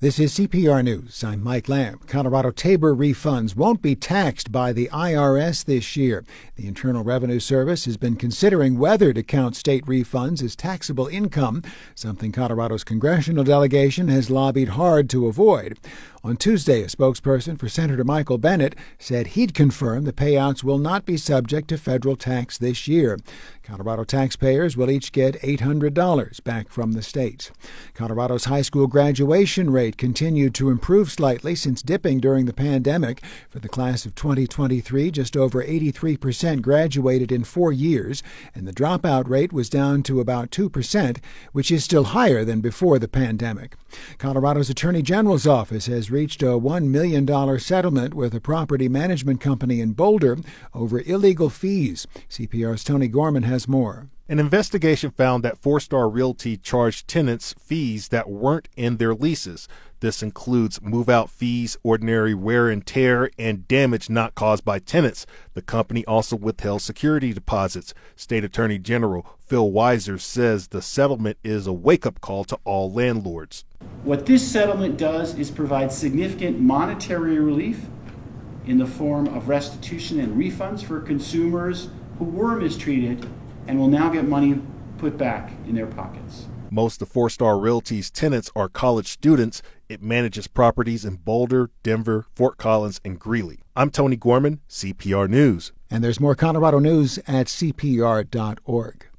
This is CPR News. I'm Mike Lamb. Colorado Tabor refunds won't be taxed by the IRS this year. The Internal Revenue Service has been considering whether to count state refunds as taxable income, something Colorado's congressional delegation has lobbied hard to avoid. On Tuesday, a spokesperson for Senator Michael Bennet said he'd confirm the payouts will not be subject to federal tax this year. Colorado taxpayers will each get $800 back from the state. Colorado's high school graduation rate continued to improve slightly since dipping during the pandemic. For the class of 2023, just over 83% graduated in 4 years, and the dropout rate was down to about 2%, which is still higher than before the pandemic. Colorado's Attorney General's office has reached a $1 million settlement with a property management company in Boulder over illegal fees. CPR's Tony Gorman has more. An investigation found that Four Star Realty charged tenants fees that weren't in their leases. This includes move-out fees, ordinary wear and tear, and damage not caused by tenants. The company also withheld security deposits. State Attorney General Phil Weiser says the settlement is a wake-up call to all landlords. What this settlement does is provide significant monetary relief in the form of restitution and refunds for consumers who were mistreated and will now get money put back in their pockets. Most of Four Star Realty's tenants are college students. It manages properties in Boulder, Denver, Fort Collins, and Greeley. I'm Tony Gorman, CPR News. And there's more Colorado news at CPR.org.